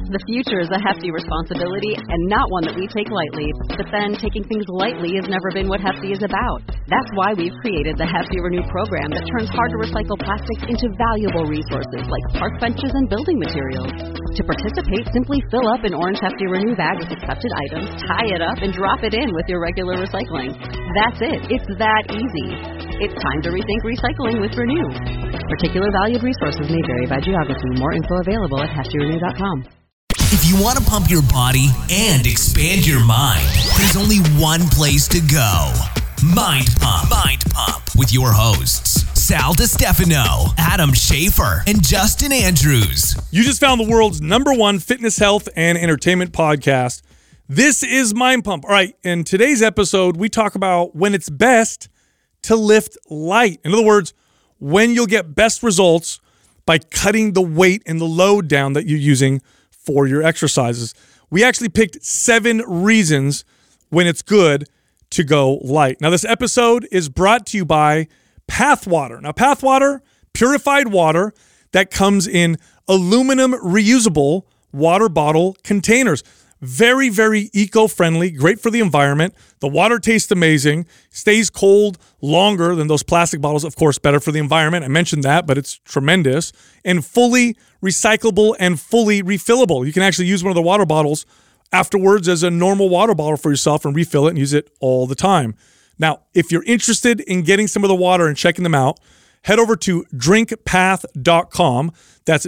The future is a hefty responsibility and not one that we take lightly. But then taking things lightly has never been what Hefty is about. That's why we've created the Hefty Renew program that turns hard-to-recycle plastics into valuable resources like park benches and building materials. To participate, simply fill up an orange Hefty Renew bag with accepted items, tie it up, and drop it in with your regular recycling. That's it. It's that easy. It's time to rethink recycling with Renew. Particular valued resources may vary by geography. More info available at heftyrenew.com. If you want to pump your body and expand your mind, there's only one place to go. Mind Pump. Mind Pump with your hosts, Sal DiStefano, Adam Schafer, and Justin Andrews. You just found the world's #1 fitness, health, and entertainment podcast. This is Mind Pump. All right, in today's episode, we talk about when it's best to lift light. In other words, when you'll get best results by cutting the weight and the load down that you're using for your exercises. We actually picked 7 reasons when it's good to go light. Now, this episode is brought to you by Pathwater. Now, Pathwater, purified water that comes in aluminum reusable water bottle containers. Very, very eco-friendly, great for the environment. The water tastes amazing, stays cold longer than those plastic bottles. Of course, better for the environment. I mentioned that, but it's tremendous. And fully recyclable and fully refillable. You can actually use one of the water bottles afterwards as a normal water bottle for yourself and refill it and use it all the time. Now, if you're interested in getting some of the water and checking them out, head over to drinkpath.com. That's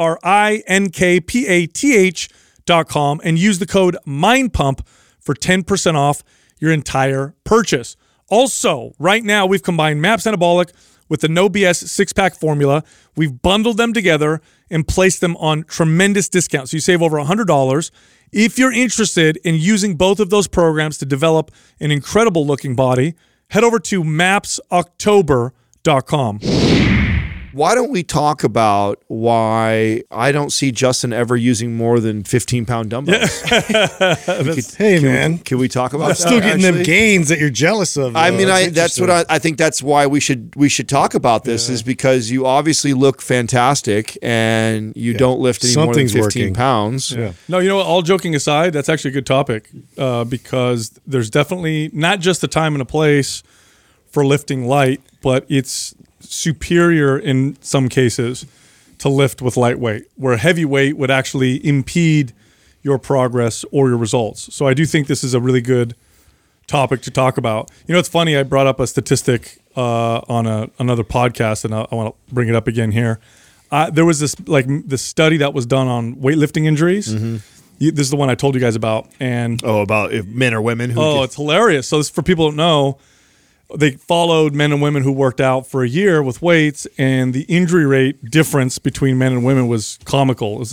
drinkpath.com and use the code MINDPUMP for 10% off your entire purchase. Also, right now, we've combined MAPS Anabolic with the No BS 6-pack formula. We've bundled them together and placed them on tremendous discounts. So you save over $100. If you're interested in using both of those programs to develop an incredible looking body, head over to mapsoctober.com. Why don't we talk about why I don't see Justin ever using more than 15-pound dumbbells? Man, can we talk about I'm that? still getting them gains that you're jealous of. I mean, I think that's why we should talk about this is because you obviously look fantastic and you don't lift any more than 15 pounds. Yeah. No, you know what? All joking aside, that's actually a good topic because there's definitely not just a time and a place for lifting light, but it's superior in some cases to lift with lightweight, where heavy weight would actually impede your progress or your results. So I do think this is a really good topic to talk about. You know, it's funny, I brought up a statistic on another podcast, and I want to bring it up again here. There was this study that was done on weightlifting injuries. Mm-hmm. This is the one I told you guys about. And about if men or women? It's hilarious. So this, for people who don't know, they followed men and women who worked out for a year with weights, and the injury rate difference between men and women was comical. It was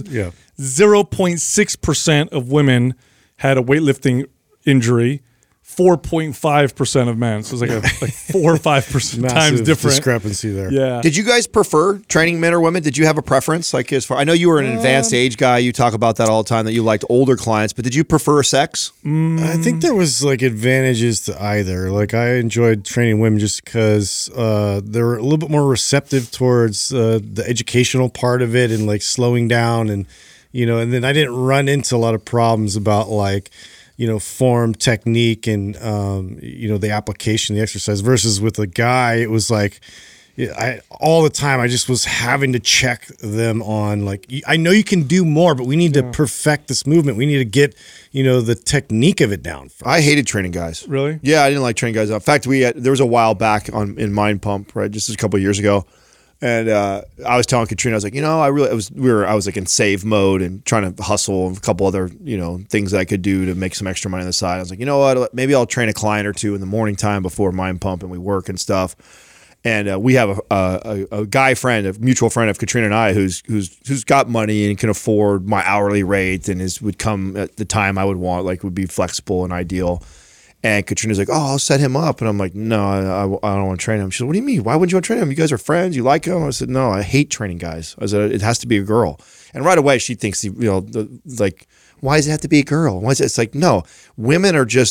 0.6% of women had a weightlifting injury, 4.5% of men. So it's like 4 or 5% times different discrepancy there. Yeah. Did you guys prefer training men or women? Did you have a preference? Like, as far I know, you were an advanced age guy. You talk about that all the time, that you liked older clients. But did you prefer sex? I think there was advantages to either. Like, I enjoyed training women just because they were a little bit more receptive towards the educational part of it and slowing down, and and then I didn't run into a lot of problems about form, technique, and the application, the exercise. Versus with a guy, it was all the time I just was having to check them on I know you can do more, but we need to perfect this movement. We need to get the technique of it down first. I hated training guys. Really? Yeah, I didn't like training guys. In fact, there was a while back in Mind Pump, right, just a couple of years ago. And I was telling Katrina, I was like, I was in save mode and trying to hustle and a couple other, things that I could do to make some extra money on the side. I was like, you know what, maybe I'll train a client or two in the morning time before Mind Pump and we work and stuff. And we have a guy friend, a mutual friend of Katrina and I, who's got money and can afford my hourly rate and would come at the time I would want, would be flexible and ideal. And Katrina's like, I'll set him up. And I'm like, no, I don't want to train him. She said, what do you mean? Why wouldn't you want to train him? You guys are friends. You like him? I said, no, I hate training guys. I said, it has to be a girl. And right away she thinks, why does it have to be a girl? Why is it? It's like, no, women are just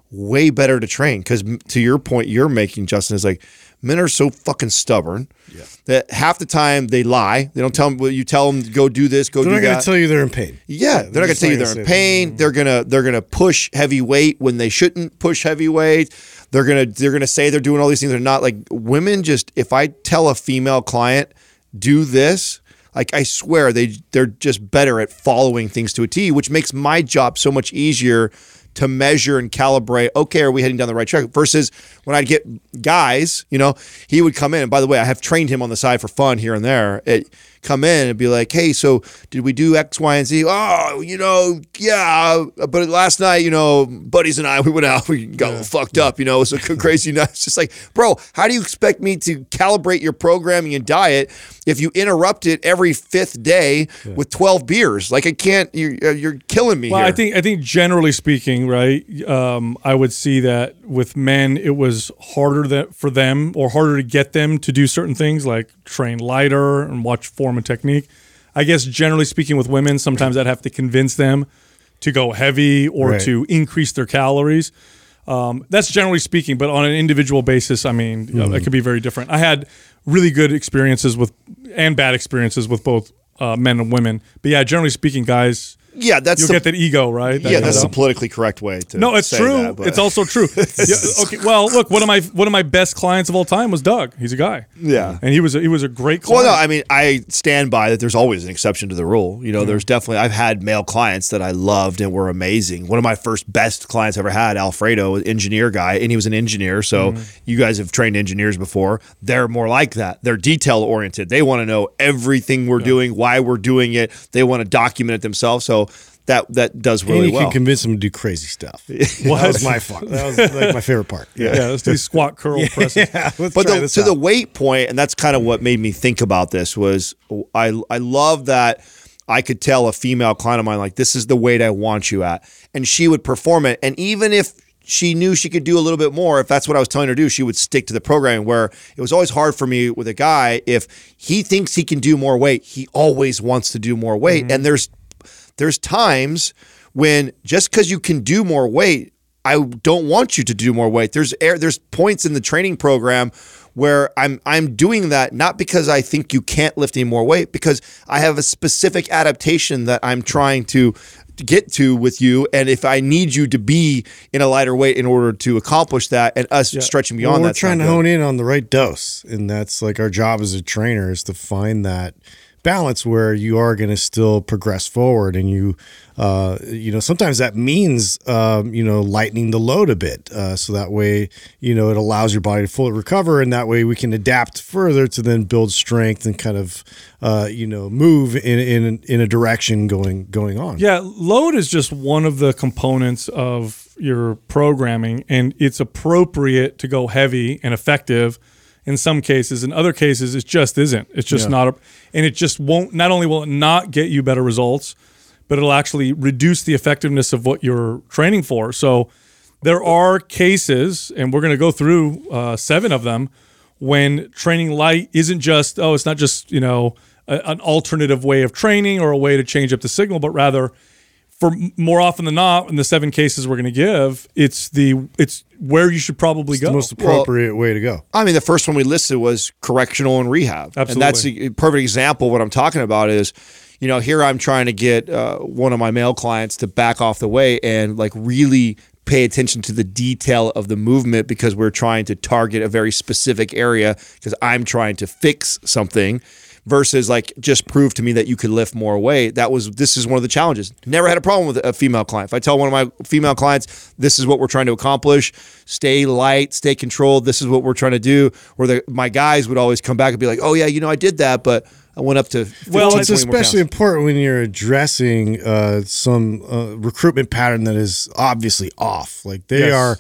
way better to train. Because to your point you're making, Justin, is like men are so fucking stubborn that half the time they lie. They don't tell them. Well, you tell them go do this, go do that. They're not going to tell you they're in pain. Yeah, they're not going to tell you they're in pain. They're gonna push heavy weight when they shouldn't push heavy weight. They're gonna say they're doing all these things. They're not. Like women. Just if I tell a female client do this, like I swear they're just better at following things to a T, which makes my job so much easier to measure and calibrate, okay, are we heading down the right track? Versus when I'd get guys, he would come in. And by the way, I have trained him on the side for fun here and there. Come in and be like, hey, so did we do X, Y, and Z? Oh, yeah. But last night, buddies and I, we went out, we got fucked up, it was a crazy night. It's just like, bro, how do you expect me to calibrate your programming and diet if you interrupt it every 5th day with 12 beers? Like I can't, you're killing me here. I think generally speaking, right, I would see that with men, it was harder for them or harder to get them to do certain things like train lighter and watch form and technique. I guess generally speaking with women, sometimes I'd have to convince them to go heavy or to increase their calories. That's generally speaking, but on an individual basis, I mean, it could be very different. I had really good experiences and bad experiences with both men and women. But yeah, generally speaking, guys, you'll get that ego, right? That's the politically correct way to No, it's say true. that, but- It's also true. Okay. Well, look, one of my best clients of all time was Doug. He's a guy. Yeah. And he was a great client. Well, no, I mean, I stand by that there's always an exception to the rule. There's definitely, I've had male clients that I loved and were amazing. One of my first best clients I ever had, Alfredo, an engineer guy, and he was an engineer. So you guys have trained engineers before. They're more like that. They're detail oriented. They want to know everything we're doing, why we're doing it. They want to document it themselves. So that does really well. And you can convince them to do crazy stuff. That was my fun. That was like my favorite part. Yeah, let's do squat, curl, presses. But to the weight point, and that's kind of what made me think about this, was I love that I could tell a female client of mine, like, this is the weight I want you at. And she would perform it. And even if she knew she could do a little bit more, if that's what I was telling her to do, she would stick to the programming. Where it was always hard for me with a guy, if he thinks he can do more weight, he always wants to do more weight. And there's times when just because you can do more weight, I don't want you to do more weight. There's points in the training program where I'm doing that not because I think you can't lift any more weight, because I have a specific adaptation that I'm trying to get to with you, and if I need you to be in a lighter weight in order to accomplish that, and us stretching beyond that, we're trying to hone in on the right dose, and that's like our job as a trainer is to find that balance where you are going to still progress forward, and you sometimes that means lightening the load a bit, so that way it allows your body to fully recover, and that way we can adapt further to then build strength and kind of move in a direction going on. Yeah, load is just one of the components of your programming, and it's appropriate to go heavy and effective in some cases. In other cases, it just isn't. It's just not, and it just won't. Not only will it not get you better results, but it'll actually reduce the effectiveness of what you're training for. So there are cases, and we're going to go through 7 of them, when training light isn't just, it's not just an alternative way of training or a way to change up the signal, but rather, for more often than not, in the 7 cases we're going to give, it's where you should probably go. The most appropriate way to go. I mean, the first one we listed was correctional and rehab. Absolutely. And that's a perfect example. What I'm talking about is, here I'm trying to get one of my male clients to back off the weight and like really pay attention to the detail of the movement, because we're trying to target a very specific area, because I'm trying to fix something. Versus like just prove to me that you could lift more weight. This is one of the challenges. Never had a problem with a female client. If I tell one of my female clients, this is what we're trying to accomplish, stay light, stay controlled, this is what we're trying to do, or my guys would always come back and be like, oh yeah, I did that, but I went up to 15, well, it's 20 more especially pounds. important when you're addressing some recruitment pattern that is obviously off. Like they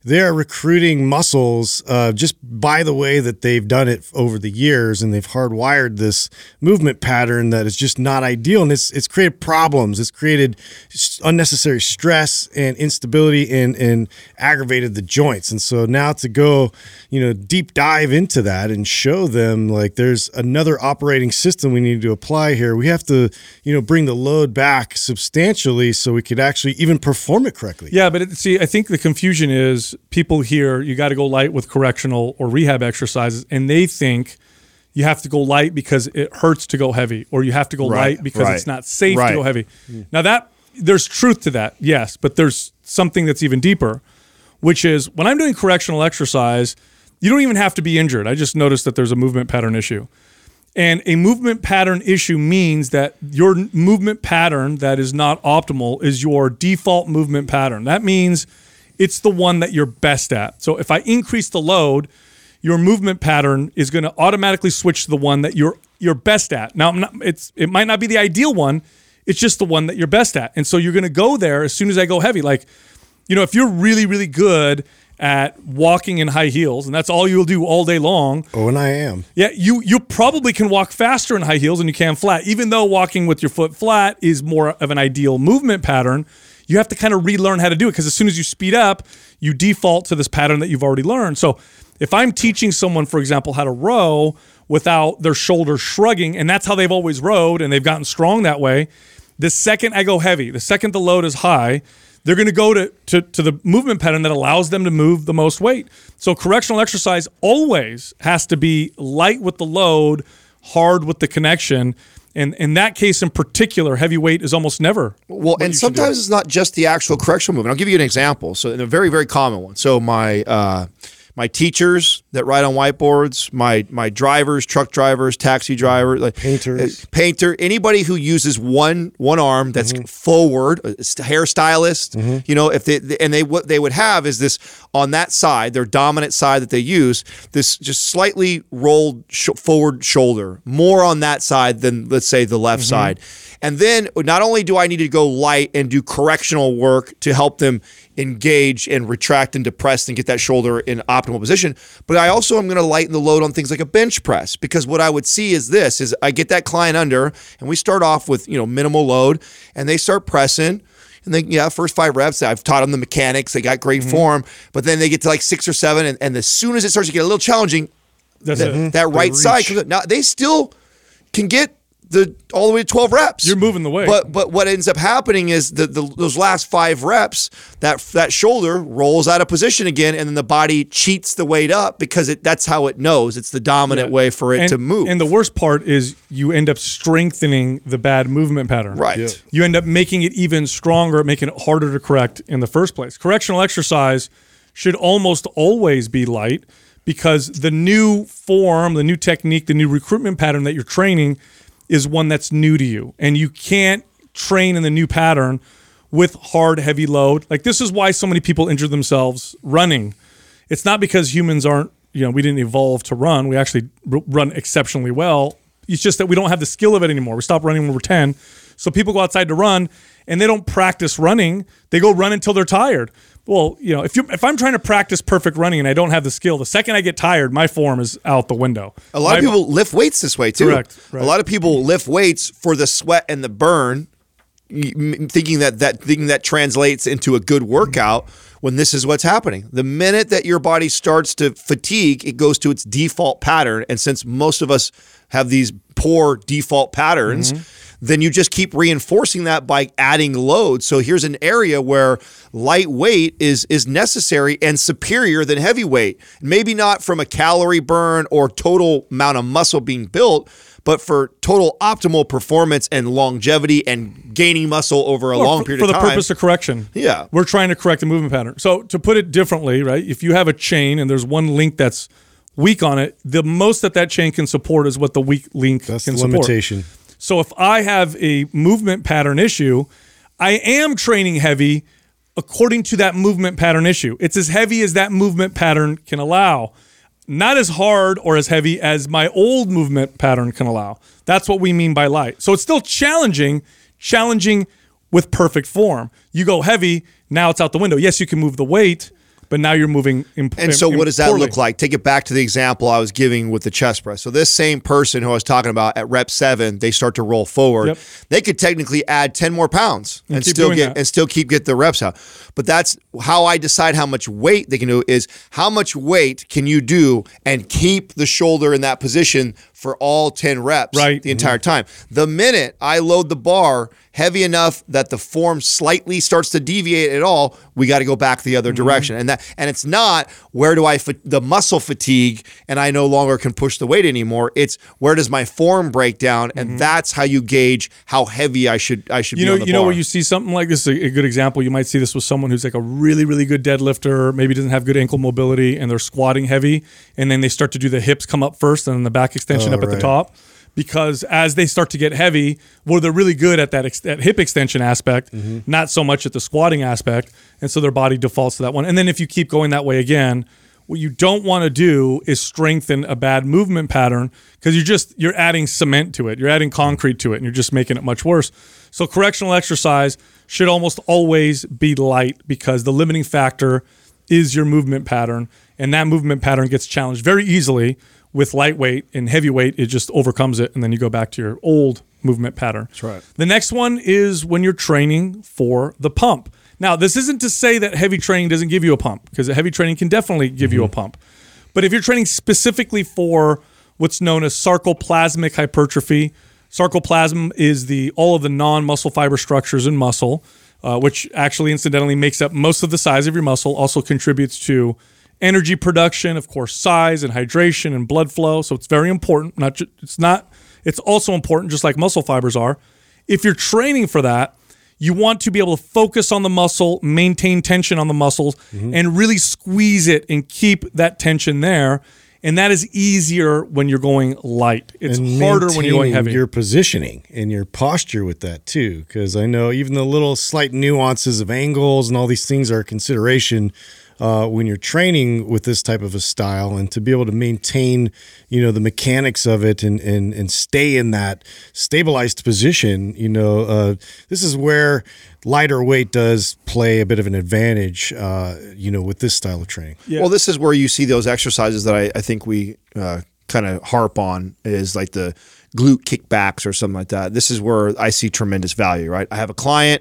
they are recruiting muscles just by the way that they've done it over the years, and they've hardwired this movement pattern that is just not ideal, and it's created problems. It's created unnecessary stress and instability and aggravated the joints. And so now to go, deep dive into that and show them like there's another operating system we need to apply here. We have to, bring the load back substantially so we could actually even perform it correctly. Yeah, but I think the confusion is people hear you got to go light with correctional or rehab exercises, and they think you have to go light because it hurts to go heavy, or you have to go light because it's not safe to go heavy. Now there's truth to that, yes, but there's something that's even deeper, which is when I'm doing correctional exercise, you don't even have to be injured. I just noticed that there's a movement pattern issue. And a movement pattern issue means that your movement pattern that is not optimal is your default movement pattern. That means it's the one that you're best at. So if I increase the load, your movement pattern is going to automatically switch to the one that you're best at. Now, it might not be the ideal one. It's just the one that you're best at. And so you're going to go there as soon as I go heavy. Like, if you're really, really good at walking in high heels, and that's all you'll do all day long. Oh, and I am. Yeah, you probably can walk faster in high heels than you can flat. Even though walking with your foot flat is more of an ideal movement pattern, you have to kind of relearn how to do it, because as soon as you speed up, you default to this pattern that you've already learned. So if I'm teaching someone, for example, how to row without their shoulders shrugging, and that's how they've always rowed, and they've gotten strong that way, the second I go heavy, the second the load is high, they're going to go to the movement pattern that allows them to move the most weight. So correctional exercise always has to be light with the load, hard with the connection. And in that case in particular, heavy weight is almost never. Well, and sometimes it's not just the actual correctional movement. I'll give you an example. So a very, very common one. So my teachers that ride on whiteboards, my drivers, truck drivers, taxi drivers, like painter, anybody who uses one arm that's forward, a hairstylist, if what they would have is this on that side, their dominant side that they use, this just slightly rolled forward shoulder, more on that side than, let's say, the left side. And then not only do I need to go light and do correctional work to help them engage and retract and depress and get that shoulder in optimal position, but I also am going to lighten the load on things like a bench press, because what I would see is I get that client under and we start off with, minimal load, and they start pressing. And then, first 5 reps, I've taught them the mechanics. They got great form, but then they get to like 6 or 7, and as soon as it starts to get a little challenging, that right side comes up. Now, they still can get all the way to 12 reps. You're moving the weight. But what ends up happening is those last 5 reps, that shoulder rolls out of position again, and then the body cheats the weight up because that's how it knows. It's the dominant way for it to move. And the worst part is you end up strengthening the bad movement pattern. Right. Yeah. You end up making it even stronger, making it harder to correct in the first place. Correctional exercise should almost always be light, because the new form, the new technique, the new recruitment pattern that you're training is one that's new to you, and you can't train in the new pattern with hard, heavy load. Like, this is why so many people injure themselves running. It's not because humans aren't, we didn't evolve to run. We actually run exceptionally well. It's just that we don't have the skill of it anymore. We stopped running when we were 10. So people go outside to run, and they don't practice running. They go run until they're tired. Well, if I'm trying to practice perfect running and I don't have the skill, the second I get tired, my form is out the window. A lot of people lift weights this way too. Correct. Right. A lot of people lift weights for the sweat and the burn, thinking that translates into a good workout, when this is what's happening. The minute that your body starts to fatigue, it goes to its default pattern. And since most of us have these poor default patterns, then you just keep reinforcing that by adding load. So here's an area where lightweight is necessary and superior than heavyweight. Maybe not from a calorie burn or total amount of muscle being built, but for total optimal performance and longevity and gaining muscle over a long period of time. For the purpose of correction. Yeah. We're trying to correct the movement pattern. So to put it differently, right, if you have a chain and there's one link that's weak on it, the most that chain can support is what the weak link can support. That's the limitation. So if I have a movement pattern issue, I am training heavy according to that movement pattern issue. It's as heavy as that movement pattern can allow. Not as hard or as heavy as my old movement pattern can allow. That's what we mean by light. So it's still challenging with perfect form. You go heavy, now it's out the window. Yes, you can move the weight, but now you're moving. And so what does that poorly. look like? Take it back to the example I was giving with the chest press. So this same person who I was talking about at rep 7, they start to roll forward. Yep. They could technically add 10 more pounds and keep still doing get that. the reps out. But that's how I decide how much weight they can do, is how much weight can you do and keep the shoulder in that position for all 10 reps the entire time. The minute I load the bar heavy enough that the form slightly starts to deviate at all, we got to go back the other direction. And it's not where do the muscle fatigue and I no longer can push the weight anymore. It's where does my form break down, and that's how you gauge how heavy I should be on the bar. You know where you see something like this, a good example, you might see this with someone who's like a really, really good deadlifter, maybe doesn't have good ankle mobility, and they're squatting heavy, and then they start to do the hips come up first and then the back extension up at the top. Because as they start to get heavy, well, they're really good at that hip extension aspect, not so much at the squatting aspect, and so their body defaults to that one. And then if you keep going that way again, what you don't want to do is strengthen a bad movement pattern, because you're adding cement to it, you're adding concrete to it, and you're just making it much worse. So correctional exercise should almost always be light, because the limiting factor is your movement pattern, and that movement pattern gets challenged very easily with lightweight, and heavyweight, it just overcomes it, and then you go back to your old movement pattern. That's right. The next one is when you're training for the pump. Now, this isn't to say that heavy training doesn't give you a pump, because heavy training can definitely give you a pump. But if you're training specifically for what's known as sarcoplasmic hypertrophy, sarcoplasm is all of the non-muscle fiber structures in muscle, which actually incidentally makes up most of the size of your muscle, also contributes to energy production, of course, size and hydration and blood flow. So it's very important. It's also important, just like muscle fibers are. If you're training for that, you want to be able to focus on the muscle, maintain tension on the muscles, and really squeeze it and keep that tension there. And that is easier when you're going light. It's harder when you're going heavy. Your positioning and your posture with that too, because I know even the little slight nuances of angles and all these things are a consideration when you're training with this type of a style, and to be able to maintain, the mechanics of it and stay in that stabilized position, this is where lighter weight does play a bit of an advantage, with this style of training. Yeah. Well, this is where you see those exercises that I think we kind of harp on, is like the glute kickbacks or something like that. This is where I see tremendous value, right? I have a client.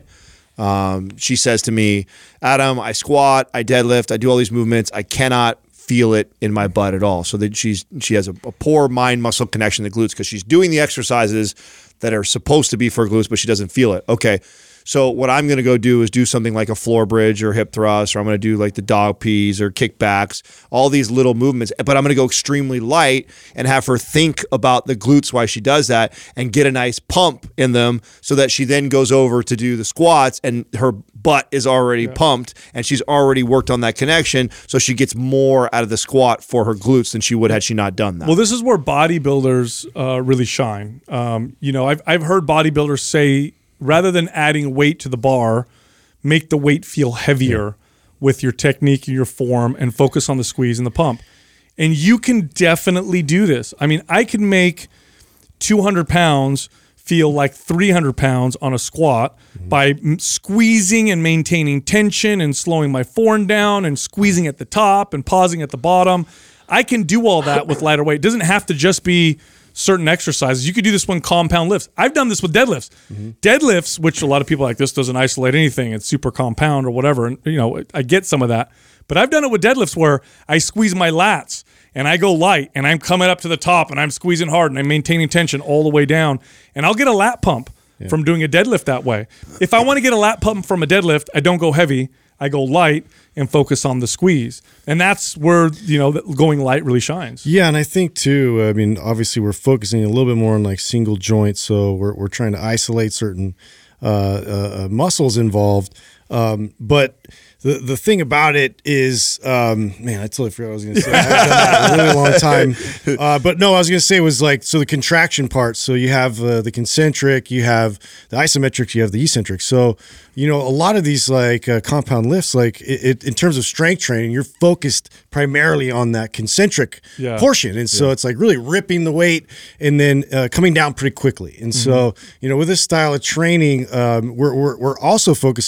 She says to me, Adam, I squat, I deadlift, I do all these movements. I cannot feel it in my butt at all. So that she has a poor mind muscle connection to glutes, because she's doing the exercises that are supposed to be for glutes, but she doesn't feel it. Okay. So what I'm going to go do is do something like a floor bridge or hip thrust, or I'm going to do like the dog peas or kickbacks, all these little movements, but I'm going to go extremely light and have her think about the glutes while she does that and get a nice pump in them, so that she then goes over to do the squats and her butt is already pumped and she's already worked on that connection. So she gets more out of the squat for her glutes than she would had she not done that. Well, this is where bodybuilders really shine. I've heard bodybuilders say, rather than adding weight to the bar, make the weight feel heavier with your technique and your form, and focus on the squeeze and the pump. And you can definitely do this. I mean, I can make 200 pounds feel like 300 pounds on a squat by squeezing and maintaining tension and slowing my form down and squeezing at the top and pausing at the bottom. I can do all that with lighter weight. It doesn't have to just be certain exercises. You could do this one compound lifts. I've done this with deadlifts. Deadlifts, which a lot of people are like, this doesn't isolate anything, it's super compound or whatever. And I get some of that. But I've done it with deadlifts where I squeeze my lats and I go light and I'm coming up to the top and I'm squeezing hard and I'm maintaining tension all the way down. And I'll get a lat pump from doing a deadlift that way. If I want to get a lat pump from a deadlift, I don't go heavy. I go light and focus on the squeeze. And that's where, going light really shines. Yeah, and I think too, obviously we're focusing a little bit more on like single joints, so we're trying to isolate certain muscles involved. But the thing about it is, I totally forgot what I was going to say. I've done that a really long time. But no, I was going to say was like, so the contraction part. So you have the concentric, you have the isometric, you have the eccentric. So, a lot of these like compound lifts, like in terms of strength training, you're focused primarily on that concentric portion. And so it's like really ripping the weight and then coming down pretty quickly. And so, with this style of training, we're also focusing on those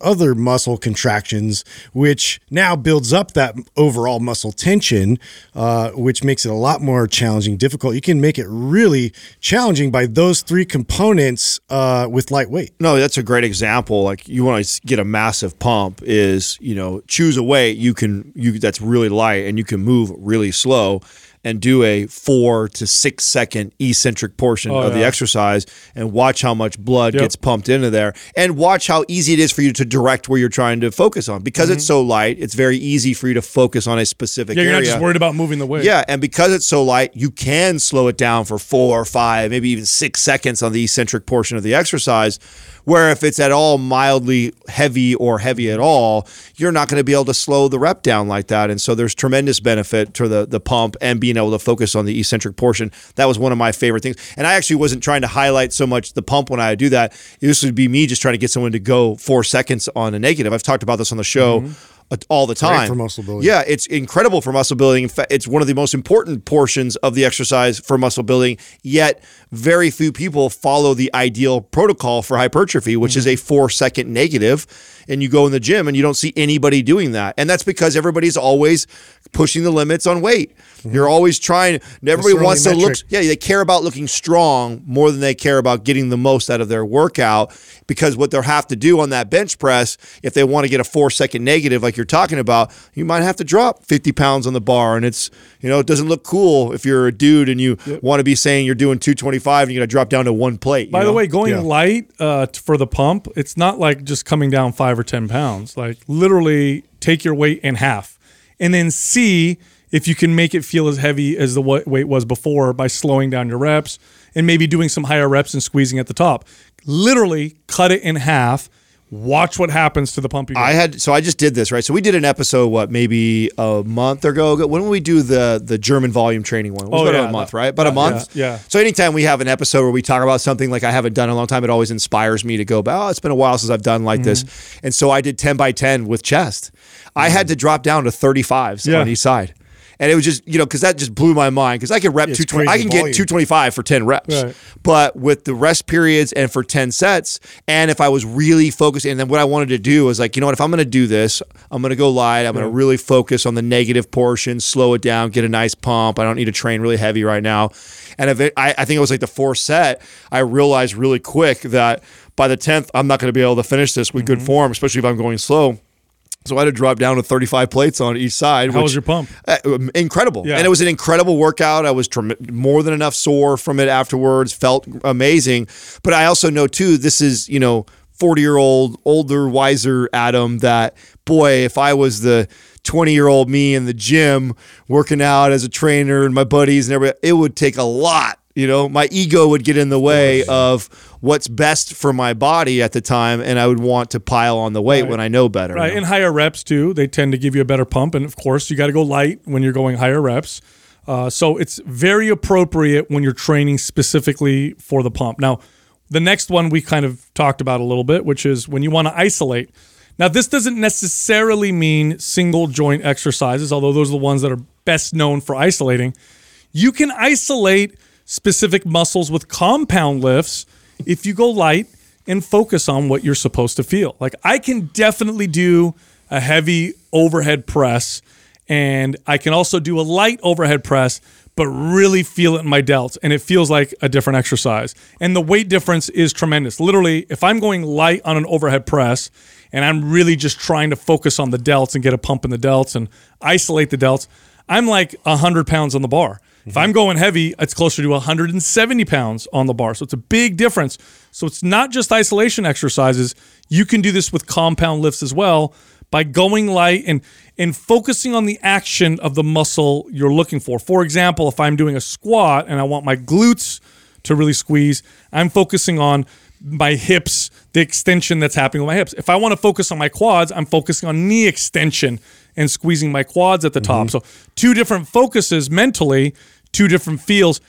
other muscle contractions, which now builds up that overall muscle tension, which makes it a lot more challenging, difficult. You can make it really challenging by those three components with lightweight. No, that's a great example. Like you want to get a massive pump is, choose a weight that's really light and you can move really slow and do a 4 to 6 second eccentric portion of the exercise and watch how much blood gets pumped into there and watch how easy it is for you to direct where you're trying to focus on. Because it's so light, it's very easy for you to focus on a specific area. You're not just worried about moving the weight. Yeah, and because it's so light, you can slow it down for 4 or 5, maybe even 6 seconds on the eccentric portion of the exercise. Where if it's at all mildly heavy or heavy at all, you're not going to be able to slow the rep down like that. And so there's tremendous benefit to the pump and being able to focus on the eccentric portion. That was one of my favorite things. And I actually wasn't trying to highlight so much the pump when I do that. This would be me just trying to get someone to go 4 seconds on a negative. I've talked about this on the show all the time. Great for muscle building. Yeah, it's incredible for muscle building. In fact, it's one of the most important portions of the exercise for muscle building, yet very few people follow the ideal protocol for hypertrophy, which is a 4 second negative. And you go in the gym and you don't see anybody doing that. And that's because everybody's always pushing the limits on weight. You're always trying, everybody wants to look, they care about looking strong more than they care about getting the most out of their workout, because what they'll have to do on that bench press, if they want to get a 4 second negative like you're talking about, you might have to drop 50 pounds on the bar. And it's, it doesn't look cool if you're a dude and you want to be saying you're doing 225 and you're going to drop down to one plate. By the way, going light for the pump, it's not like just coming down 5 or 10 pounds. Like literally take your weight in half and then see if you can make it feel as heavy as the weight was before by slowing down your reps and maybe doing some higher reps and squeezing at the top. Literally cut it in half. Watch what happens to the pump. I just did this, right? So we did an episode, maybe a month ago. When did we do the German volume training one? It was about a month, right? About a month? Yeah. So anytime we have an episode where we talk about something like I haven't done in a long time, it always inspires me to go, it's been a while since I've done like this. And so I did 10 by 10 with chest. I had to drop down to 35s on each side. And it was just, because that just blew my mind. Because I could rep 220, I can get 225 for 10 reps. Right. But with the rest periods and for 10 sets, and if I was really focused, and then what I wanted to do was like, if I'm going to do this, I'm going to go light. I'm going to really focus on the negative portion, slow it down, get a nice pump. I don't need to train really heavy right now. And I think it was like the fourth set, I realized really quick that by the 10th, I'm not going to be able to finish this with good form, especially if I'm going slow. So I had to drop down to 35 plates on each side. How was your pump? Incredible. Yeah. And it was an incredible workout. I was more than enough sore from it afterwards, felt amazing. But I also know, too, this is, 40-year-old, older, wiser Adam that, boy, if I was the 20-year-old me in the gym working out as a trainer and my buddies and everybody, it would take a lot. My ego would get in the way of what's best for my body at the time, and I would want to pile on the weight when I know better. Right, and higher reps, too. They tend to give you a better pump, and, of course, you got to go light when you're going higher reps. So it's very appropriate when you're training specifically for the pump. Now, the next one we kind of talked about a little bit, which is when you want to isolate. Now, this doesn't necessarily mean single joint exercises, although those are the ones that are best known for isolating. You can isolate specific muscles with compound lifts if you go light and focus on what you're supposed to feel. Like I can definitely do a heavy overhead press, and I can also do a light overhead press, but really feel it in my delts, and it feels like a different exercise. And the weight difference is tremendous. Literally, if I'm going light on an overhead press and I'm really just trying to focus on the delts and get a pump in the delts and isolate the delts, I'm like 100 pounds on the bar. If I'm going heavy, it's closer to 170 pounds on the bar. So it's a big difference. So it's not just isolation exercises. You can do this with compound lifts as well by going light and focusing on the action of the muscle you're looking for. For example, if I'm doing a squat and I want my glutes to really squeeze, I'm focusing on my hips, the extension that's happening with my hips. If I want to focus on my quads, I'm focusing on knee extension and squeezing my quads at the top. So two different focuses mentally, two different feels.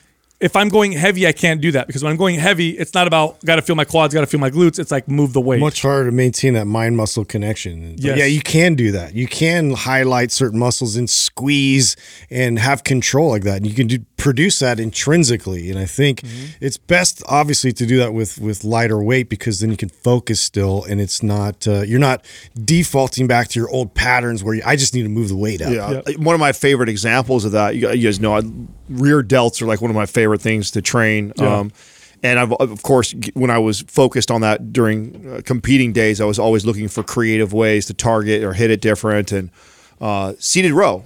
if I'm going heavy, I can't do that because when I'm going heavy, it's not about got to feel my quads, got to feel my glutes. It's like move the weight. Much harder to maintain that mind muscle connection. But Yes. yeah, you can do that. You can highlight certain muscles and squeeze and have control like that. And you can produce that intrinsically. And I think it's best, obviously, to do that with lighter weight because then you can focus still, and it's not you're not defaulting back to your old patterns where I just need to move the weight up. Yeah. One of my favorite examples of that, you guys know, rear delts are like one of my favorite things to train. Yeah. And of course, when I was focused on that during competing days, I was always looking for creative ways to target or hit it different. And seated row,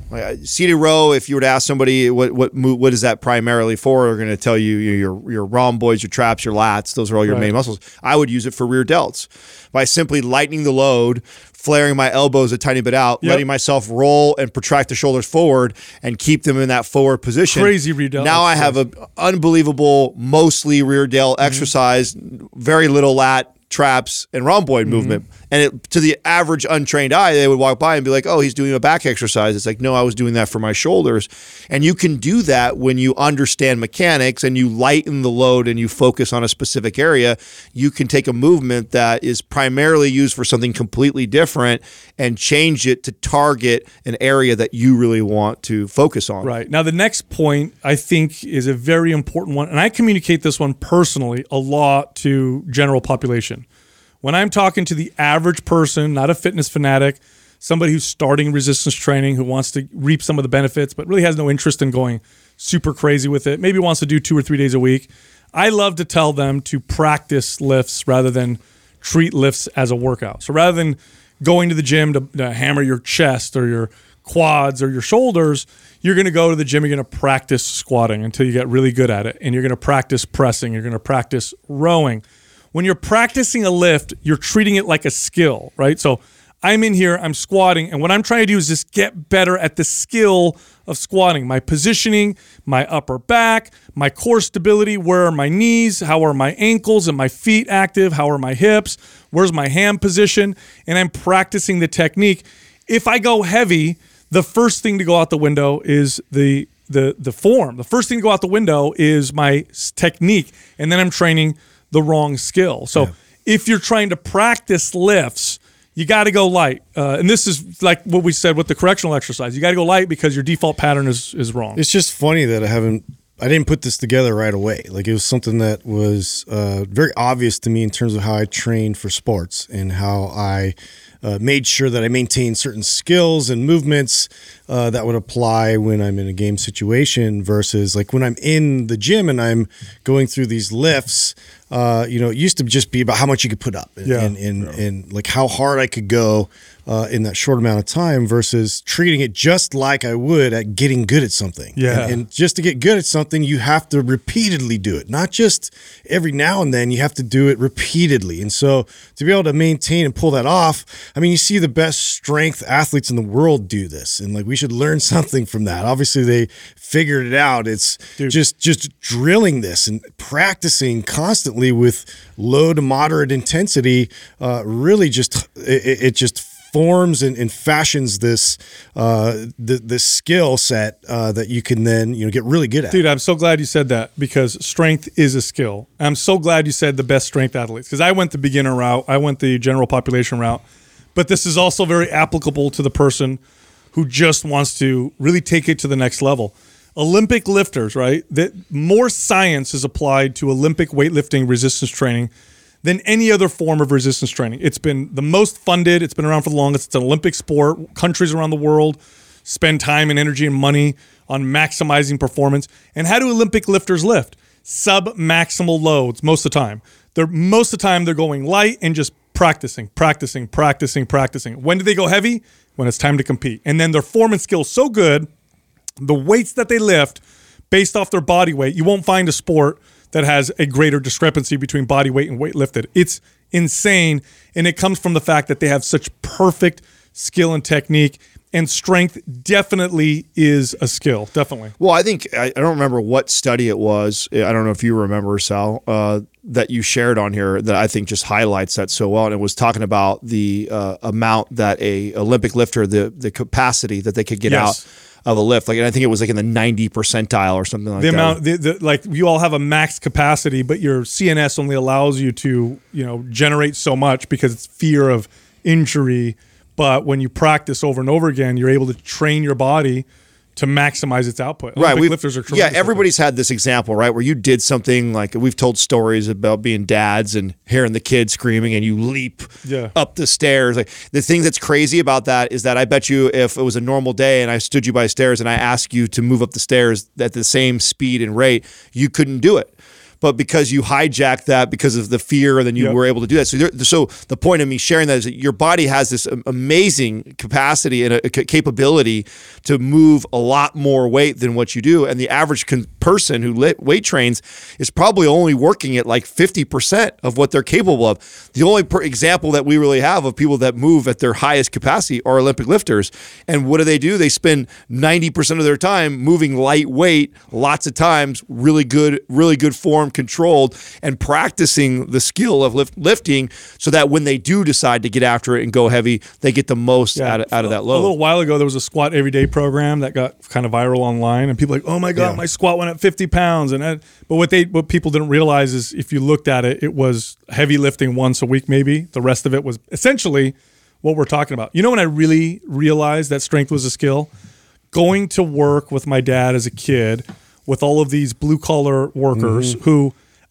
if you were to ask somebody what is that primarily for, they're going to tell you your rhomboids, your traps, your lats. Those are all your main muscles. I would use it for rear delts by simply lightening the load, flaring my elbows a tiny bit out, letting myself roll and protract the shoulders forward and keep them in that forward position. Crazy rear delt. Now I have an unbelievable, mostly rear delt exercise, very little lat, traps, and rhomboid movement. And to the average untrained eye, they would walk by and be like, oh, he's doing a back exercise. It's like, no, I was doing that for my shoulders. And you can do that when you understand mechanics and you lighten the load and you focus on a specific area. You can take a movement that is primarily used for something completely different and change it to target an area that you really want to focus on. Right. Now, the next point I think is a very important one, and I communicate this one personally a lot to general population. When I'm talking to the average person, not a fitness fanatic, somebody who's starting resistance training, who wants to reap some of the benefits, but really has no interest in going super crazy with it, maybe wants to do 2 or 3 days a week, I love to tell them to practice lifts rather than treat lifts as a workout. So rather than going to the gym to hammer your chest or your quads or your shoulders, you're going to go to the gym, you're going to practice squatting until you get really good at it, and you're going to practice pressing, you're going to practice rowing. When you're practicing a lift, you're treating it like a skill, right? So I'm in here, I'm squatting, and what I'm trying to do is just get better at the skill of squatting. My positioning, my upper back, my core stability, where are my knees, how are my ankles and my feet active, how are my hips, where's my hand position, and I'm practicing the technique. If I go heavy, the first thing to go out the window is the form. The first thing to go out the window is my technique, and then I'm training the wrong skill. So if you're trying to practice lifts, you got to go light. And this is like what we said with the correctional exercise. You got to go light because your default pattern is wrong. It's just funny that I didn't put this together right away. Like, it was something that was very obvious to me in terms of how I trained for sports and how I made sure that I maintained certain skills and movements that would apply when I'm in a game situation versus like when I'm in the gym and I'm going through these lifts. It used to just be about how much you could put up and like how hard I could go in that short amount of time versus treating it just like I would at getting good at something. Yeah. And just to get good at something, you have to repeatedly do it, not just every now and then. You have to do it repeatedly. And so to be able to maintain and pull that off, I mean, you see the best strength athletes in the world do this, and like we should learn something from that. Obviously, they figured it out. It's just drilling this and practicing constantly with low to moderate intensity. Really, it just forms and fashions this the skill set that you can then get really good at. Dude, I'm so glad you said that because strength is a skill. I'm so glad you said the best strength athletes because I went the beginner route, I went the general population route, but this is also very applicable to the person who just wants to really take it to the next level. Olympic lifters, right? That more science is applied to Olympic weightlifting resistance training than any other form of resistance training. It's been the most funded. It's been around for the longest. It's an Olympic sport. Countries around the world spend time and energy and money on maximizing performance. And how do Olympic lifters lift? Sub-maximal loads most of the time. Most of the time they're going light and just practicing. When do they go heavy? When it's time to compete. And then their form and skill is so good, the weights that they lift based off their body weight, you won't find a sport that has a greater discrepancy between body weight and weight lifted. It's insane, and it comes from the fact that they have such perfect skill and technique, And strength definitely is a skill, definitely. Well, I think, I don't remember what study it was. I don't know if you remember, Sal, that you shared on here that I think just highlights that so well. And it was talking about the amount that a Olympic lifter, the capacity that they could get out of a lift. Like, and I think it was like in the 90 percentile or something like that. The amount, like you all have a max capacity, but your CNS only allows you to, generate so much because it's fear of injury. But when you practice over and over again, you're able to train your body to maximize its output. Right. Lifters are tremendous. Yeah, everybody's had this example, right, where you did something like we've told stories about being dads and hearing the kids screaming and you leap up the stairs. Like the thing that's crazy about that is that I bet you if it was a normal day and I stood you by stairs and I asked you to move up the stairs at the same speed and rate, you couldn't do it. But because you hijacked that because of the fear, and then you were able to do that. So the point of me sharing that is that your body has this amazing capacity and a capability to move a lot more weight than what you do. And the average person who weight trains is probably only working at like 50% of what they're capable of. The only example that we really have of people that move at their highest capacity are Olympic lifters. And what do? They spend 90% of their time moving lightweight, lots of times, really good form, controlled, and practicing the skill of lifting so that when they do decide to get after it and go heavy, they get the most out of that load. A little while ago, there was a squat everyday program that got kind of viral online, and people were like, oh my God, my squat went up 50 pounds. But what people didn't realize is if you looked at it, it was heavy lifting once a week maybe. The rest of it was essentially what we're talking about. When I really realized that strength was a skill? Going to work with my dad as a kid with all of these blue collar workers who,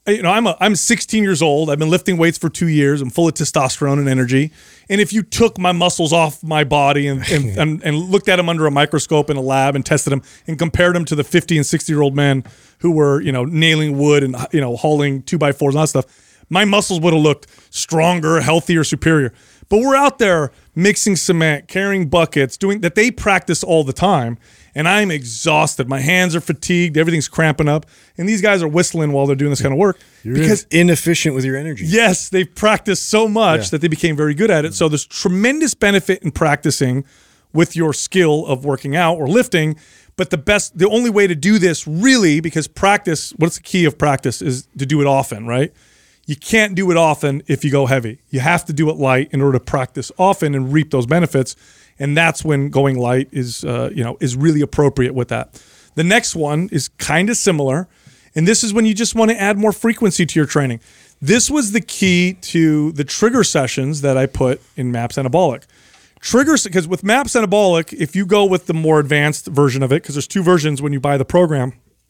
I'm 16 years old. I've been lifting weights for 2 years. I'm full of testosterone and energy. And if you took my muscles off my body and looked at them under a microscope in a lab and tested them and compared them to the 50 and 60-year-old men who were, nailing wood and, hauling 2x4s and all that stuff, my muscles would have looked stronger, healthier, superior. But we're out there mixing cement, carrying buckets, doing that. They practice all the time. And I'm exhausted. My hands are fatigued. Everything's cramping up. And these guys are whistling while they're doing this kind of work. You're inefficient with your energy. Yes, they've practiced so much that they became very good at it. So there's tremendous benefit in practicing with your skill of working out or lifting. But the only way to do this really, because practice, what's the key of practice is to do it often, right? You can't do it often if you go heavy. You have to do it light in order to practice often and reap those benefits. And that's when going light is really appropriate with that. The next one is kind of similar, and this is when you just want to add more frequency to your training. This was the key to the trigger sessions that I put in MAPS Anabolic. Triggers, because with MAPS Anabolic, if you go with the more advanced version of it, because there's two versions when you buy the program,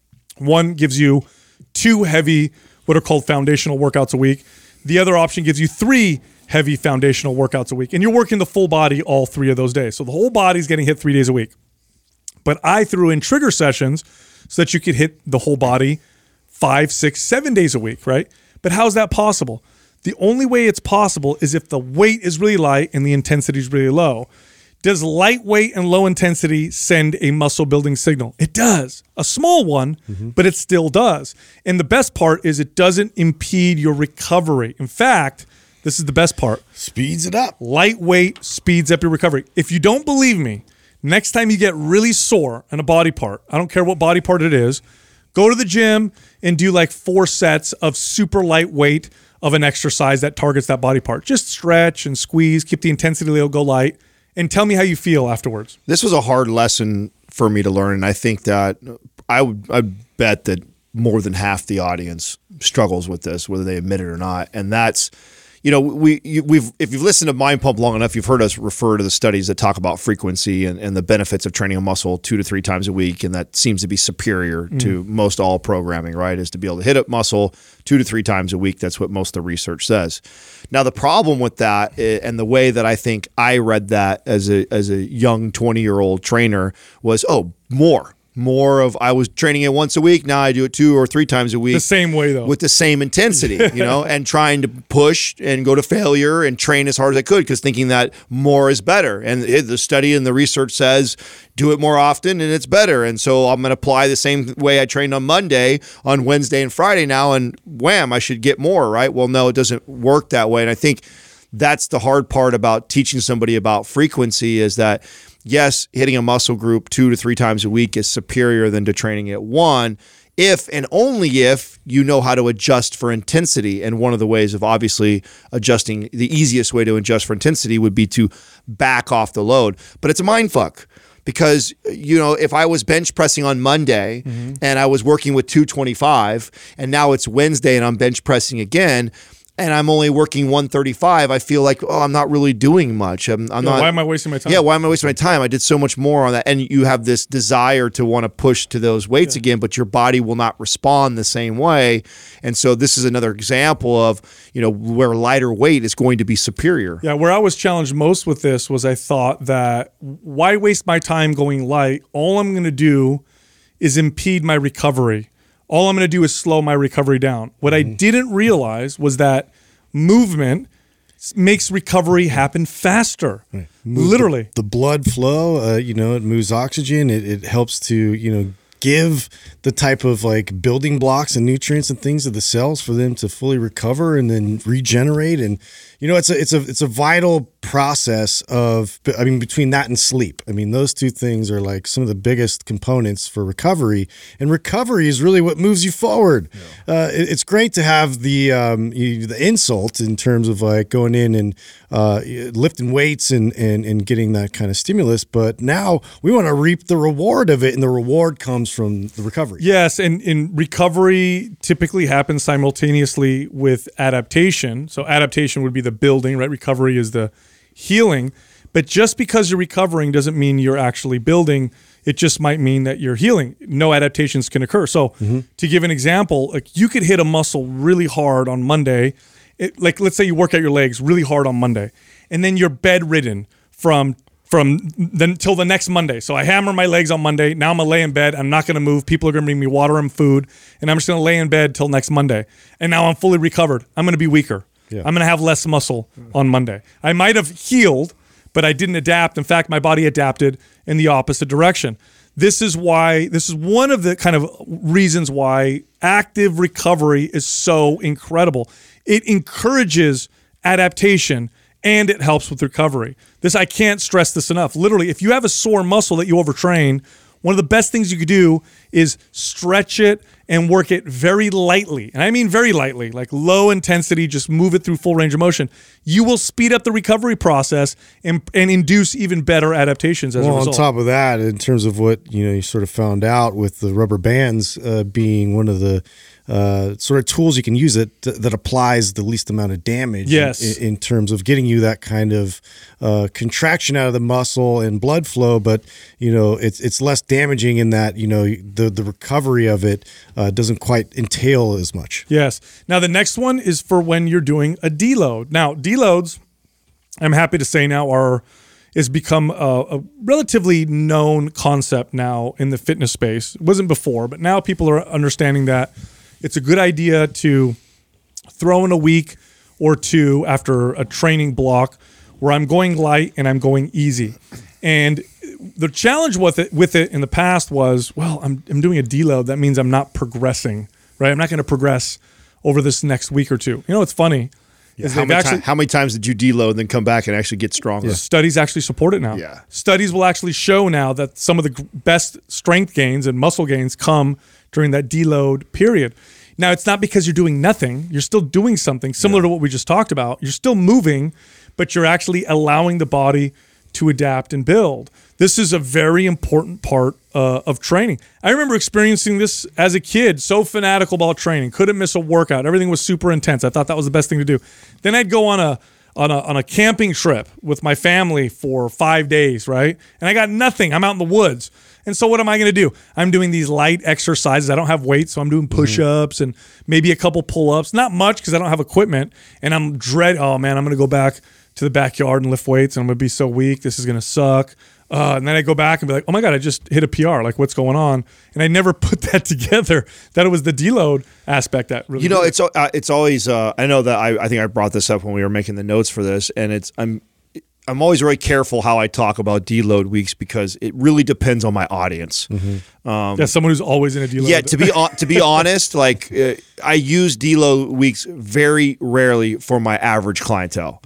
one gives you 2 heavy, what are called foundational workouts a week. The other option gives you 3 heavy foundational workouts a week. And you're working the full body all 3 of those days. So the whole body's getting hit 3 days a week. But I threw in trigger sessions so that you could hit the whole body 5, 6, 7 days a week, right? But how's that possible? The only way it's possible is if the weight is really light and the intensity is really low. Does lightweight and low intensity send a muscle building signal? It does. A small one, but it still does. And the best part is it doesn't impede your recovery. In fact, this is the best part. Speeds it up. Lightweight speeds up your recovery. If you don't believe me, next time you get really sore in a body part, I don't care what body part it is, go to the gym and do like 4 sets of super lightweight of an exercise that targets that body part. Just stretch and squeeze, keep the intensity low, go light, and tell me how you feel afterwards. This was a hard lesson for me to learn, and I think that I'd bet that more than half the audience struggles with this, whether they admit it or not. And that's, if you've listened to Mind Pump long enough, you've heard us refer to the studies that talk about frequency and the benefits of training a muscle 2 to 3 times a week, and that seems to be superior to most all programming, right? Is to be able to hit a muscle 2 to 3 times a week. That's what most of the research says. Now, the problem with that, and the way that I think I read that as a young 20-year-old trainer was, more of I was training it once a week. Now I do it 2 or 3 times a week. The same way though. With the same intensity, and trying to push and go to failure and train as hard as I could because thinking that more is better. And the study and the research says do it more often and it's better. And so I'm going to apply the same way I trained on Monday, on Wednesday and Friday now, and wham, I should get more, right? Well, no, it doesn't work that way. And I think that's the hard part about teaching somebody about frequency is that yes, hitting a muscle group 2 to 3 times a week is superior than to training at 1, if and only if you know how to adjust for intensity. And one of the ways of obviously adjusting, the easiest way to adjust for intensity would be to back off the load. But it's a mind fuck. Because, if I was bench pressing on Monday and I was working with 225 and now it's Wednesday and I'm bench pressing again and I'm only working 135, I feel like, I'm not really doing much. I'm not. Why am I wasting my time? Yeah, why am I wasting my time? I did so much more on that. And you have this desire to want to push to those weights again, but your body will not respond the same way. And so this is another example of, where lighter weight is going to be superior. Yeah, where I was challenged most with this was I thought that why waste my time going light? All I'm going to do is impede my recovery. All I'm going to do is slow my recovery down. What I didn't realize was that movement makes recovery happen faster. Right. Literally. The blood flow, it moves oxygen. It helps to, give the type of like building blocks and nutrients and things to the cells for them to fully recover and then regenerate. And it's a vital process between that and sleep. Those two things are like some of the biggest components for recovery, and recovery is really what moves you forward. Yeah. It's great to have the insult in terms of like going in and lifting weights and getting that kind of stimulus, but now we want to reap the reward of it, and the reward comes from the recovery. Yes, and recovery typically happens simultaneously with adaptation. So adaptation would be the building, right? Recovery is the healing. But just because you're recovering doesn't mean you're actually building. It just might mean that you're healing. No adaptations can occur. So to give an example, like you could hit a muscle really hard on Monday. Let's say you work out your legs really hard on Monday, and then you're bedridden from then till the next Monday. So I hammer my legs on Monday. Now I'm going to lay in bed. I'm not going to move. People are going to bring me water and food, and I'm just going to lay in bed till next Monday. And now I'm fully recovered. I'm going to be weaker. Yeah. I'm going to have less muscle on Monday. I might have healed, but I didn't adapt. In fact, my body adapted in the opposite direction. This is one of the kind of reasons why active recovery is so incredible. It encourages adaptation and it helps with recovery. I can't stress this enough. Literally, if you have a sore muscle that you overtrain, one of the best things you could do is stretch it and work it very lightly. And I mean very lightly, like low intensity, just move it through full range of motion. You will speed up the recovery process and induce even better adaptations as a result. On top of that, in terms of what you sort of found out with the rubber bands being one of the sort of tools you can use that applies the least amount of damage. Yes. In terms of getting you that kind of contraction out of the muscle and blood flow, but it's less damaging in that the recovery of it doesn't quite entail as much. Yes. Now the next one is for when you're doing a deload. Now deloads, I'm happy to say now has become a relatively known concept now in the fitness space. It wasn't before, but now people are understanding that it's a good idea to throw in a week or two after a training block where I'm going light and I'm going easy. And the challenge with it in the past was, well, I'm doing a deload. That means I'm not progressing, right? I'm not going to progress over this next week or two. It's funny. Yeah, how many times did you deload and then come back and actually get stronger? Studies actually support it now. Yeah. Studies will actually show now that some of the best strength gains and muscle gains come during that deload period. Now, it's not because you're doing nothing. You're still doing something similar to what we just talked about. You're still moving, but you're actually allowing the body to adapt and build. This is a very important part of training. I remember experiencing this as a kid, so fanatical about training, couldn't miss a workout. Everything was super intense. I thought that was the best thing to do. Then I'd go on a camping trip with my family for 5 days, right? And I got nothing. I'm out in the woods. And so what am I going to do? I'm doing these light exercises. I don't have weights, so I'm doing push-ups and maybe a couple pull-ups. Not much because I don't have equipment. And I'm I'm going to go back to the backyard and lift weights, and I'm going to be so weak. This is going to suck. And then I go back and be like, oh my God, I just hit a PR. Like, what's going on? And I never put that together, that it was the deload aspect that really it's always, I know that I think I brought this up when we were making the notes for this, and I'm always very careful how I talk about deload weeks because it really depends on my audience. Someone who's always in a deload. Yeah, to be honest, like I use deload weeks very rarely for my average clientele.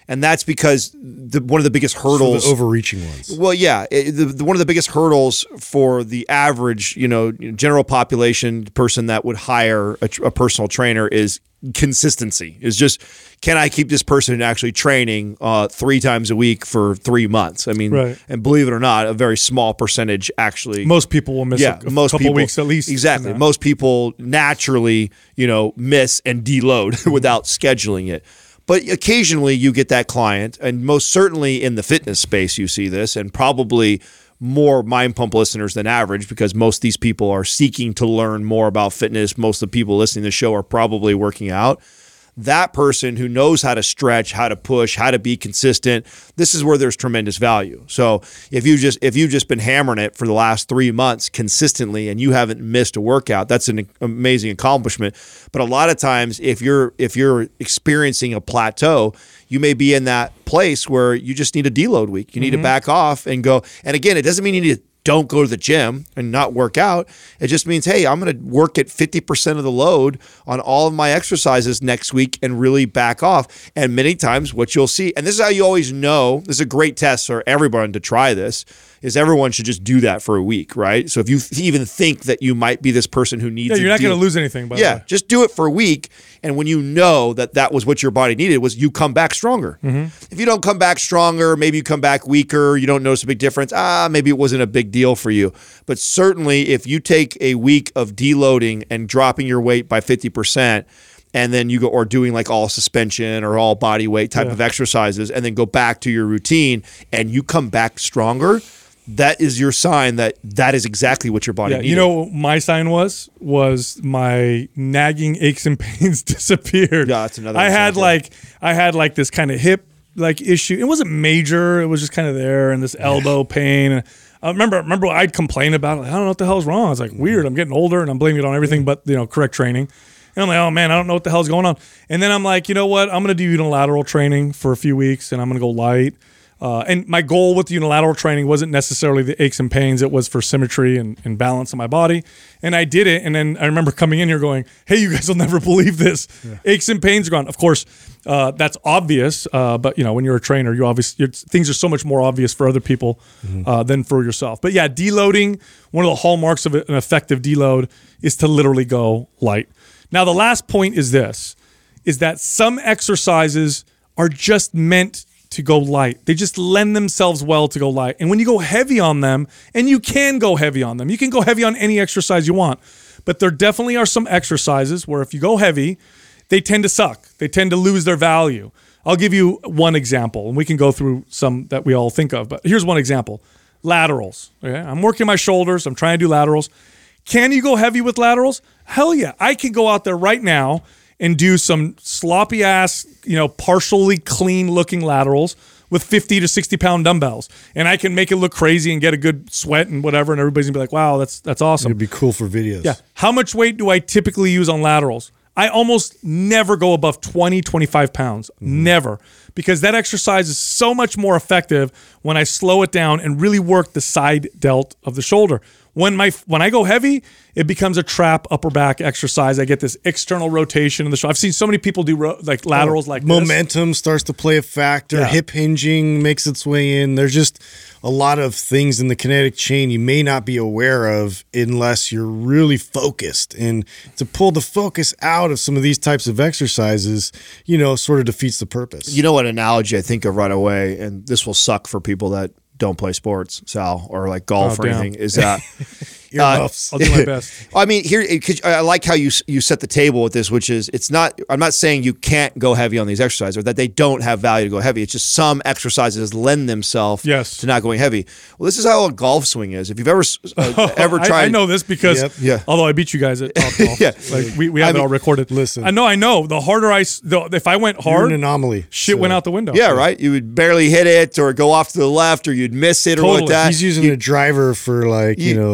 And that's because one of the biggest hurdles, the overreaching ones. Well, yeah, one of the biggest hurdles for the average, general population person that would hire a personal trainer is consistency. Is just, can I keep this person actually training 3 times a week for 3 months? I mean, Right. and believe it or not, a very small percentage actually. Most people will miss a couple weeks at least. Exactly. Most people naturally, miss and deload without scheduling it. But occasionally you get that client, and most certainly in the fitness space you see this, and probably more Mind Pump listeners than average, because most of these people are seeking to learn more about fitness. Most of the people listening to the show are probably working out. That person who knows how to stretch, how to push, how to be consistent, this is where there's tremendous value. So if you've just been hammering it for the last 3 months consistently and you haven't missed a workout, that's an amazing accomplishment. But a lot of times, if you're experiencing a plateau, you may be in that place where you just need a deload week. You need to back off and go. And again, it doesn't mean you need to don't go to the gym and not work out. It just means, hey, I'm going to work at 50% of the load on all of my exercises next week and really back off. And many times what you'll see, and this is how you always know, this is a great test for everyone to try this, is everyone should just do that for a week, right? So if you even think that you might be this person who needs you're not going to lose anything by the way. Just do it for a week. And when you know that was what your body needed, was you come back stronger. If you don't come back stronger, maybe you come back weaker, you don't notice a big difference, maybe it wasn't a big deal for you. But certainly if you take a week of deloading and dropping your weight by 50%, and then you go, or doing like all suspension or all body weight type of exercises, and then go back to your routine and you come back stronger, that is your sign that is exactly what your body needed. You know what my sign was my nagging aches and pains disappeared. Yeah, that's another I example. had like this kind of hip issue. It wasn't major, it was just kind of there, and this elbow pain. I remember I'd complain about it. Like, I don't know what the hell's wrong. I was like, weird, I'm getting older and I'm blaming it on everything but correct training. And I'm like, oh man, I don't know what the hell's going on. And then I'm like, you know what? I'm going to do unilateral training for a few weeks and I'm going to go light. And my goal with the unilateral training wasn't necessarily the aches and pains. It was for symmetry and balance in my body. And I did it. And then I remember coming in here going, hey, you guys will never believe this. Yeah. Aches and pains are gone. Of course, that's obvious. But when you're a trainer, things are so much more obvious for other people than for yourself. But yeah, deloading, one of the hallmarks of an effective deload is to literally go light. Now, the last point is that some exercises are just meant to go light. They just lend themselves well to go light. And when you go heavy on them, and you can go heavy on them, you can go heavy on any exercise you want, but there definitely are some exercises where if you go heavy, they tend to suck. They tend to lose their value. I'll give you one example, and we can go through some that we all think of, but here's one example. Laterals. Okay? I'm working my shoulders. I'm trying to do laterals. Can you go heavy with laterals? Hell yeah. I can go out there right now and do some sloppy ass, partially clean looking laterals with 50 to 60 pound dumbbells. And I can make it look crazy and get a good sweat and whatever. And everybody's gonna be like, wow, that's awesome. It'd be cool for videos. Yeah. How much weight do I typically use on laterals? I almost never go above 20, 25 pounds. Never. Because that exercise is so much more effective when I slow it down and really work the side delt of the shoulder. When I go heavy, it becomes a trap upper back exercise. I get this external rotation in the shoulder. I've seen so many people do laterals like this. Momentum starts to play a factor. Yeah. Hip hinging makes its way in. There's just a lot of things in the kinetic chain you may not be aware of unless you're really focused. And to pull the focus out of some of these types of exercises, sort of defeats the purpose. You know what analogy I think of right away, and this will suck for people that don't play sports, Sal, or like golf or anything, is that I'll do my best. I mean, here, I like how you set the table with this, which is I'm not saying you can't go heavy on these exercises or that they don't have value to go heavy. It's just some exercises lend themselves to not going heavy. Well, this is how a golf swing is. If you've ever tried, I know this because although I beat you guys at Top Golf, we have it all recorded. Listen, I know. The harder if I went hard, you're an anomaly. Shit went out the window. Yeah, right. You would barely hit it, or go off to the left, or you'd miss it, or like that. He's using a driver for 50 yard.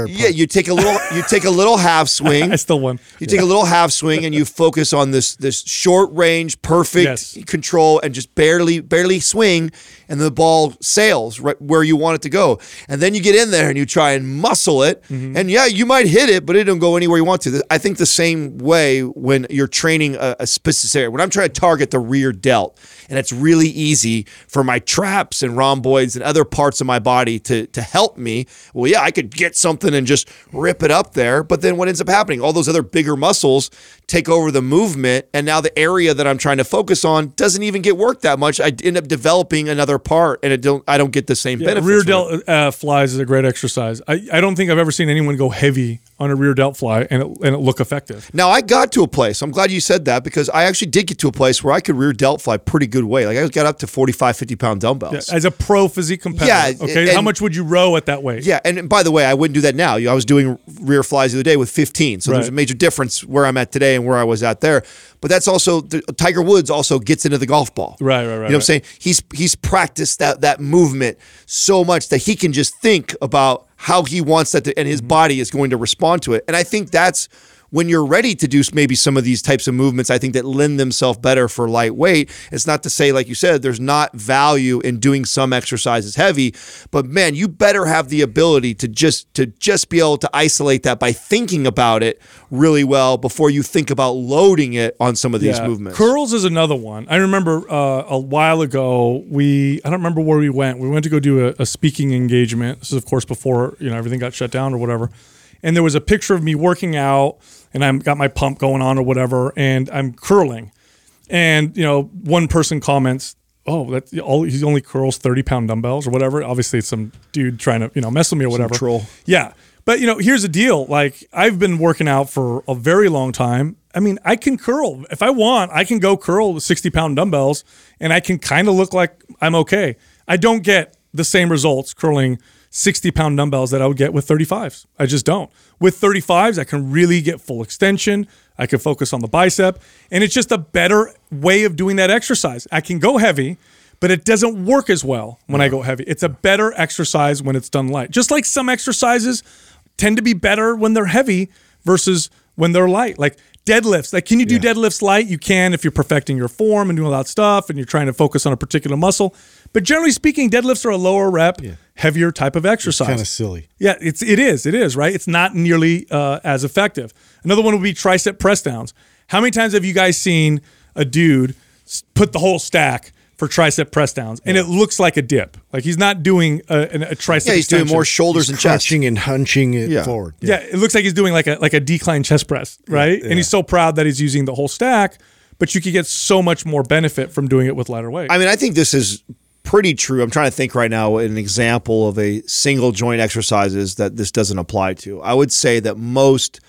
part. Yeah, you take a little half swing. I still won. You take a little half swing and you focus on this short range, perfect control, and just barely swing, and the ball sails right where you want it to go. And then you get in there and you try and muscle it, and yeah, you might hit it, but it don't go anywhere you want to. I think the same way when you're training a specific area. When I'm trying to target the rear delt, and it's really easy for my traps and rhomboids and other parts of my body to help me. Well, yeah, I could get something and just rip it up there, but then what ends up happening? All those other bigger muscles take over the movement, and now the area that I'm trying to focus on doesn't even get worked that much. I end up developing another part, and I don't get the same benefits. Rear delt flies is a great exercise. I don't think I've ever seen anyone go heavy on a rear delt fly and it look effective. Now, I got to a place, I'm glad you said that, because I actually did get to a place where I could rear delt fly pretty good way. Like I got up to 45, 50-pound dumbbells. Yeah, as a pro physique competitor. Yeah. Okay. How much would you row at that weight? Yeah. And by the way, I wouldn't do that now. I was doing rear flies the other day with 15. So there's a major difference where I'm at today and where I was at there. But that's also, Tiger Woods also gets into the golf ball. Right. You know what I'm saying? He's practiced that movement so much that he can just think about how he wants that to, and his body is going to respond to it. And I think that's when you're ready to do maybe some of these types of movements, I think that lend themselves better for lightweight. It's not to say, like you said, there's not value in doing some exercises heavy, but man, you better have the ability to just be able to isolate that by thinking about it really well before you think about loading it on some of these movements. Curls is another one. I remember a while ago, I don't remember where we went. We went to go do a speaking engagement. This is, of course, before everything got shut down or whatever. And there was a picture of me working out, and I've got my pump going on or whatever, and I'm curling. And, one person comments, oh, he only curls 30-pound dumbbells or whatever. Obviously, it's some dude trying to, mess with me or whatever. Some troll. Yeah. But, here's the deal. Like, I've been working out for a very long time. I mean, I can curl. If I want, I can go curl with 60-pound dumbbells, and I can kind of look like I'm okay. I don't get the same results curling 60-pound dumbbells that I would get with 35s. I just don't. With 35s, I can really get full extension. I can focus on the bicep, and it's just a better way of doing that exercise. I can go heavy, but it doesn't work as well when I go heavy. It's a better exercise when it's done light. Just like some exercises tend to be better when they're heavy versus when they're light. Like deadlifts. Like, can you do deadlifts light? You can if you're perfecting your form and doing all that stuff and you're trying to focus on a particular muscle. But generally speaking, deadlifts are a lower rep, heavier type of exercise. Kind of silly. Yeah, it is, right? It's not nearly as effective. Another one would be tricep press downs. How many times have you guys seen a dude put the whole stack for tricep press downs, and it looks like a dip? Like he's not doing a tricep. Yeah, he's extension. doing more shoulders and chest, crunching and hunching it forward. Yeah, it looks like he's doing like a decline chest press, right? And he's so proud that he's using the whole stack, but you could get so much more benefit from doing it with lighter weight. I mean, I think this is pretty true. I'm trying to think right now an example of a single joint exercises that this doesn't apply to. I would say that most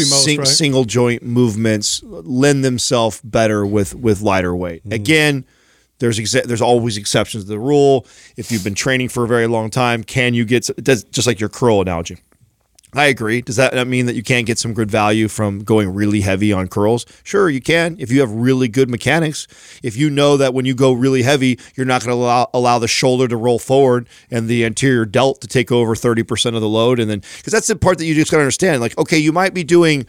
single joint movements lend themselves better with lighter weight. Again, there's always exceptions to the rule. If you've been training for a very long time, can you get just like your curl analogy? I agree. Does that mean that you can't get some good value from going really heavy on curls? Sure, you can. If you have really good mechanics, if you know that when you go really heavy, you're not going to allow the shoulder to roll forward and the anterior delt to take over 30% of the load. And then, because that's the part that you just got to understand. Like, okay, you might be doing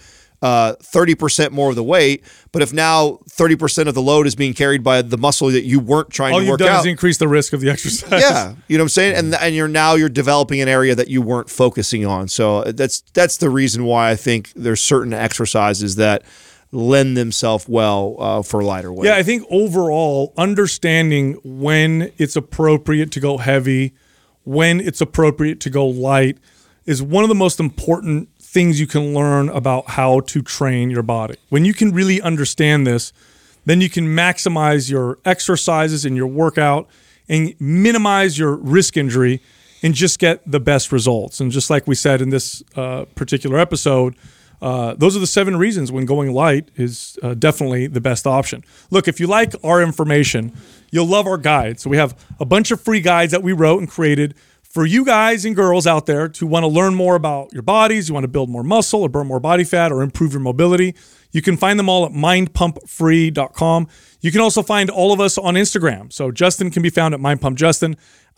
30% more of the weight, but if now 30% of the load is being carried by the muscle that you weren't trying to work out, all you've done is increase the risk of the exercise. Yeah, you know what I'm saying? And you're developing an area that you weren't focusing on. So that's the reason why I think there's certain exercises that lend themselves well for lighter weight. Yeah, I think overall, understanding when it's appropriate to go heavy, when it's appropriate to go light, is one of the most important things you can learn about how to train your body. When you can really understand this, then you can maximize your exercises and your workout and minimize your risk injury and just get the best results. And just like we said in this particular episode, those are the 7 reasons when going light is definitely the best option. Look, if you like our information, you'll love our guides. So we have a bunch of free guides that we wrote and created for you guys and girls out there to want to learn more about your bodies, you want to build more muscle or burn more body fat or improve your mobility. You can find them all at mindpumpfree.com. You can also find all of us on Instagram. So Justin can be found at mindpumpjustin.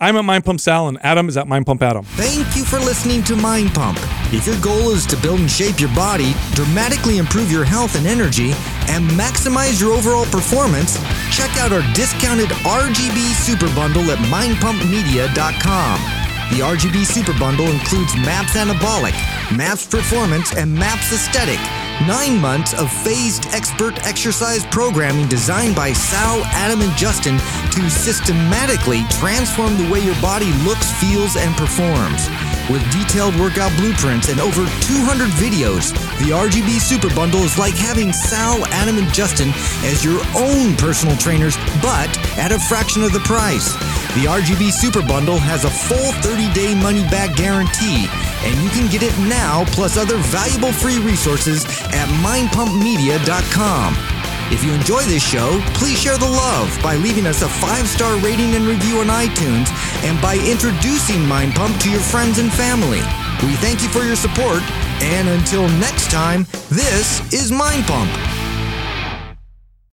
I'm at Mind Pump Sal, and Adam is at Mind Pump Adam. Thank you for listening to Mind Pump. If your goal is to build and shape your body, dramatically improve your health and energy, and maximize your overall performance, check out our discounted RGB Super Bundle at mindpumpmedia.com. The RGB Super Bundle includes MAPS Anabolic, MAPS Performance, and MAPS Aesthetic. 9 months of phased expert exercise programming designed by Sal, Adam, and Justin to systematically transform the way your body looks, feels, and performs. With detailed workout blueprints and over 200 videos, the RGB Super Bundle is like having Sal, Adam, and Justin as your own personal trainers, but at a fraction of the price. The RGB Super Bundle has a full 30-day money-back guarantee, and you can get it now plus other valuable free resources at mindpumpmedia.com. If you enjoy this show, please share the love by leaving us a 5-star rating and review on iTunes and by introducing Mind Pump to your friends and family. We thank you for your support, and until next time, this is Mind Pump.